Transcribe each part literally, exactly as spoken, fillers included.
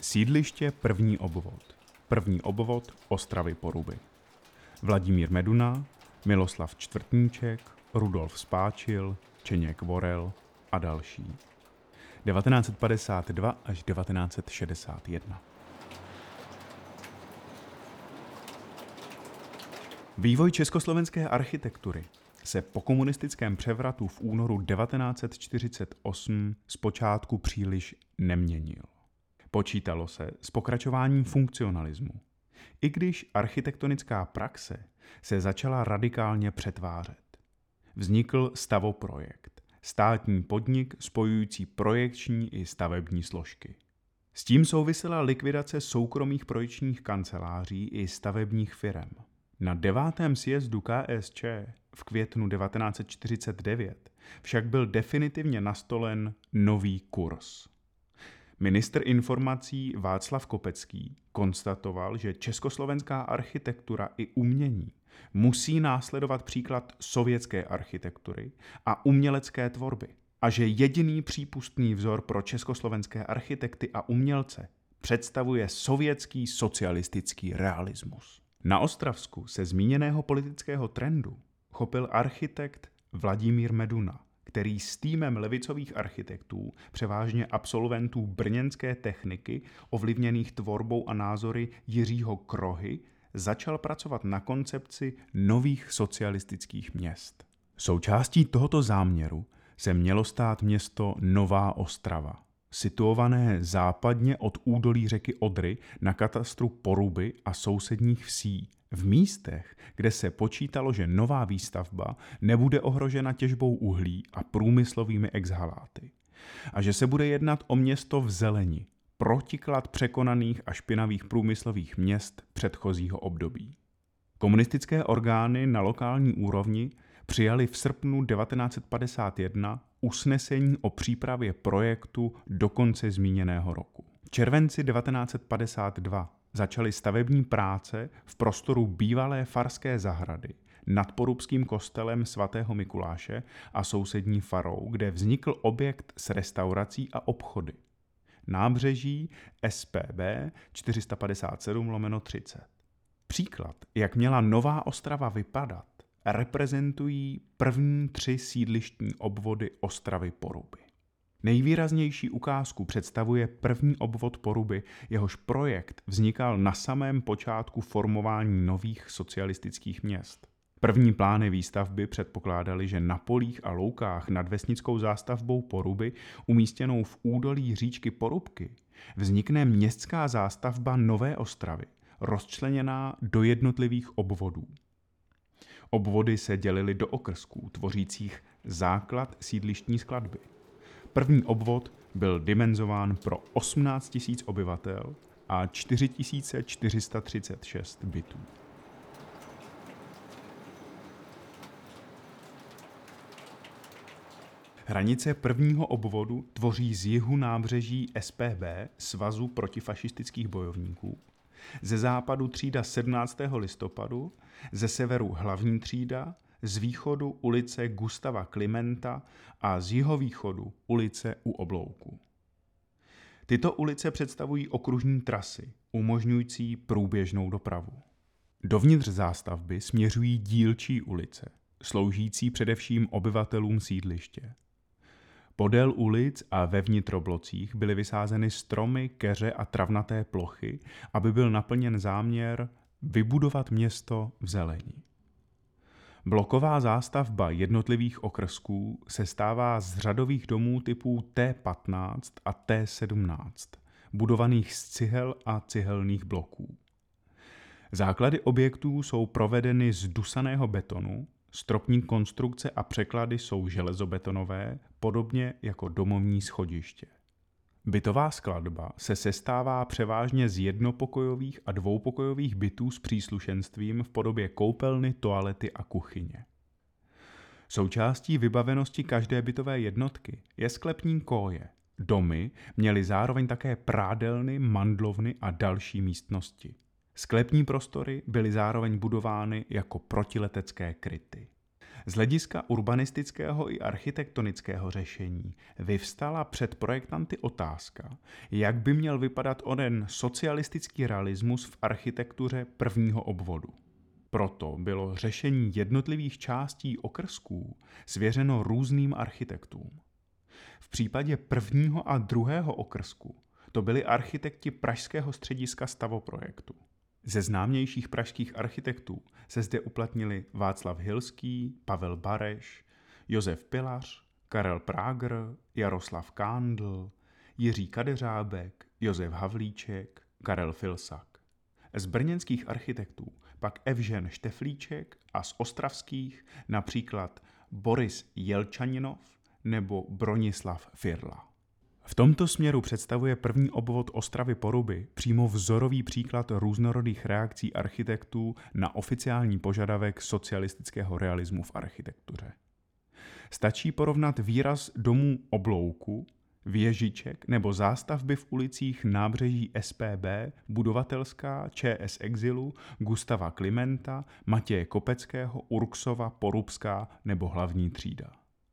Sídliště První obvod. První obvod Ostravy Poruby. Vladimír Meduna, Miloslav Čtvrtníček, Rudolf Spáčil, Čeněk Vorel a další. devatenáct set padesát dva až devatenáct set šedesát jedna. Vývoj československé architektury se po komunistickém převratu v únoru devatenáct set čtyřicet osm zpočátku příliš neměnil. Počítalo se s pokračováním funkcionalismu, i když architektonická praxe se začala radikálně přetvářet. Vznikl Stavoprojekt, státní podnik spojující projekční i stavební složky. S tím souvisela likvidace soukromých projekčních kanceláří i stavebních firem. Na devátém sjezdu K S Č v květnu devatenáct set čtyřicet devět však byl definitivně nastolen nový kurz. Ministr informací Václav Kopecký konstatoval, že československá architektura i umění musí následovat příklad sovětské architektury a umělecké tvorby a že jediný přípustný vzor pro československé architekty a umělce představuje sovětský socialistický realismus. Na Ostravsku se zmíněného politického trendu chopil architekt Vladimír Meduna, který s týmem levicových architektů, převážně absolventů brněnské techniky, ovlivněných tvorbou a názory Jiřího Krohy, začal pracovat na koncepci nových socialistických měst. Součástí tohoto záměru se mělo stát město Nová Ostrava, situované západně od údolí řeky Odry na katastru Poruby a sousedních vsí, v místech, kde se počítalo, že nová výstavba nebude ohrožena těžbou uhlí a průmyslovými exhaláty a že se bude jednat o město v zeleni, protiklad překonaných a špinavých průmyslových měst předchozího období. Komunistické orgány na lokální úrovni přijali v srpnu devatenáct set padesát jedna usnesení o přípravě projektu do konce zmíněného roku. V červenci devatenáct set padesát dva začaly stavební práce v prostoru bývalé farské zahrady nad porubským kostelem svatého Mikuláše a sousední farou, kde vznikl objekt s restaurací a obchody. Nábřeží S P B čtyři sta padesát sedm lomeno třicet. Příklad, jak měla Nová Ostrava vypadat, reprezentují první tři sídlištní obvody Ostravy Poruby. Nejvýraznější ukázku představuje první obvod Poruby, jehož projekt vznikal na samém počátku formování nových socialistických měst. První plány výstavby předpokládaly, že na polích a loukách nad vesnickou zástavbou Poruby, umístěnou v údolí říčky Porubky, vznikne městská zástavba Nové Ostravy, rozčleněná do jednotlivých obvodů. Obvody se dělily do okrsků, tvořících základ sídlištní skladby. První obvod byl dimenzován pro osmnáct tisíc obyvatel a čtyři tisíce čtyři sta třicet šest bytů. Hranice prvního obvodu tvoří z jihu nábřeží S P B, Svazu protifašistických bojovníků, ze západu třída sedmnáctého listopadu, ze severu hlavní třída, z východu ulice Gustava Klimenta a z jihovýchodu ulice U Oblouku. Tyto ulice představují okružní trasy, umožňující průběžnou dopravu. Dovnitř zástavby směřují dílčí ulice, sloužící především obyvatelům sídliště. Podél ulic a ve vnitroblocích byly vysázeny stromy, keře a travnaté plochy, aby byl naplněn záměr vybudovat město v zelení. Bloková zástavba jednotlivých okrsků se stává z řadových domů typů T patnáct a T sedmnáct, budovaných z cihel a cihelných bloků. Základy objektů jsou provedeny z dusaného betonu, stropní konstrukce a překlady jsou železobetonové, podobně jako domovní schodiště. Bytová skladba se sestává převážně z jednopokojových a dvoupokojových bytů s příslušenstvím v podobě koupelny, toalety a kuchyně. Součástí vybavenosti každé bytové jednotky je sklepní koje. Domy měly zároveň také prádelny, mandlovny a další místnosti. Sklepní prostory byly zároveň budovány jako protiletecké kryty. Z hlediska urbanistického i architektonického řešení vyvstala před projektanty otázka, jak by měl vypadat onen socialistický realismus v architektuře prvního obvodu. Proto bylo řešení jednotlivých částí okrsků svěřeno různým architektům. V případě prvního a druhého okrsku to byli architekti Pražského střediska stavoprojektu. Ze známějších pražských architektů se zde uplatnili Václav Hilský, Pavel Bareš, Josef Pilař, Karel Prager, Jaroslav Kándl, Jiří Kadeřábek, Josef Havlíček, Karel Filsak. Z brněnských architektů pak Evžen Šteflíček a z ostravských například Boris Jelčaninov nebo Bronislav Firla. V tomto směru představuje první obvod Ostravy Poruby přímo vzorový příklad různorodých reakcí architektů na oficiální požadavek socialistického realismu v architektuře. Stačí porovnat výraz domů oblouku, věžiček nebo zástavby v ulicích nábřeží S P B, Budovatelská, Č S Exilu, Gustava Klimenta, Matěje Kopeckého, Urksova, Porubská nebo Hlavní třída.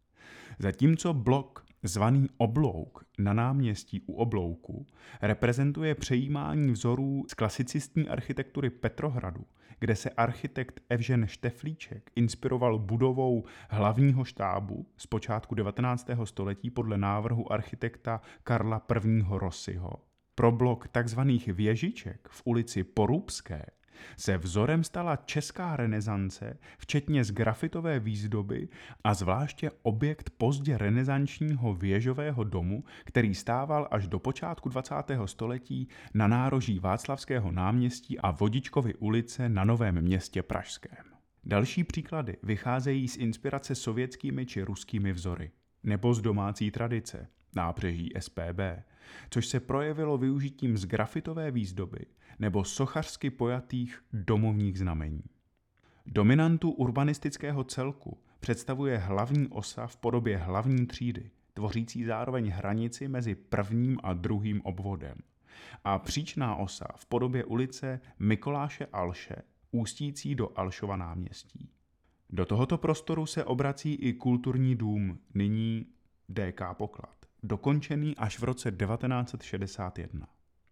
Zatímco blok zvaný Oblouk na náměstí u Oblouku reprezentuje přejímání vzorů z klasicistní architektury Petrohradu, kde se architekt Evžen Šteflíček inspiroval budovou hlavního štábu z počátku devatenáctého století podle návrhu architekta Karla I. Rossiho. Pro blok takzvaných věžiček v ulici Porubské se vzorem stala česká renesance, včetně zgrafitové výzdoby a zvláště objekt pozdě renesančního věžového domu, který stával až do počátku dvacátého století na nároží Václavského náměstí a Vodičkovy ulice na Novém Městě pražském. Další příklady vycházejí z inspirace sovětskými či ruskými vzory, nebo z domácí tradice, nábřeží S P B, což se projevilo využitím zgrafitové výzdoby nebo sochařsky pojatých domovních znamení. Dominantu urbanistického celku představuje hlavní osa v podobě hlavní třídy, tvořící zároveň hranici mezi prvním a druhým obvodem, a příčná osa v podobě ulice Mikoláše Alše, ústící do Alšova náměstí. Do tohoto prostoru se obrací i kulturní dům, nyní D K Poklad, dokončený až v roce devatenáct set šedesát jedna.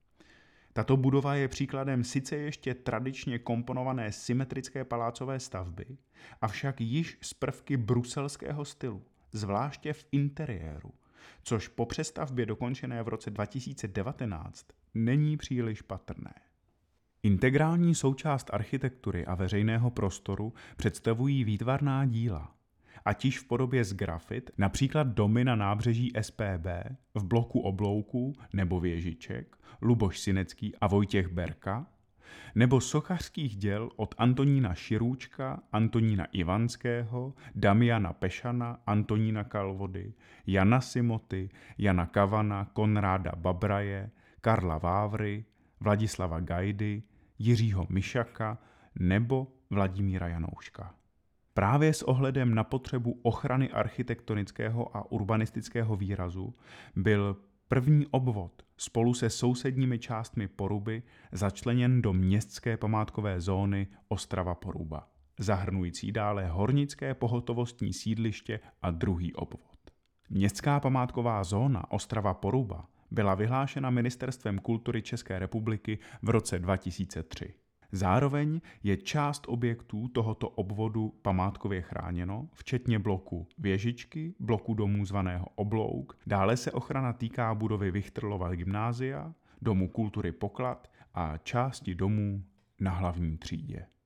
Tato budova je příkladem sice ještě tradičně komponované symetrické palácové stavby, avšak již z prvky bruselského stylu, zvláště v interiéru, což po přestavbě dokončené v roce dva tisíce devatenáct není příliš patrné. Integrální součást architektury a veřejného prostoru představují výtvarná díla, ať již v podobě zgrafit, například domy na nábřeží S P B, v bloku Oblouku nebo Věžiček, Luboš Synecký a Vojtěch Berka, nebo sochařských děl od Antonína Širůčka, Antonína Ivanského, Damiana Pešana, Antonína Kalvody, Jana Simoty, Jana Kavana, Konráda Babraje, Karla Vávry, Vladislava Gajdy, Jiřího Myšaka nebo Vladimíra Janouška. Právě s ohledem na potřebu ochrany architektonického a urbanistického výrazu byl první obvod spolu se sousedními částmi Poruby začleněn do městské památkové zóny Ostrava Poruba, zahrnující dále hornické pohotovostní sídliště a druhý obvod. Městská památková zóna Ostrava Poruba byla vyhlášena Ministerstvem kultury České republiky v roce dva tisíce tři. Zároveň je část objektů tohoto obvodu památkově chráněno, včetně bloku Věžičky, bloku domů zvaného Oblouk. Dále se ochrana týká budovy Vichtrlova gymnázia, domu kultury Poklad a části domů na Hlavní třídě.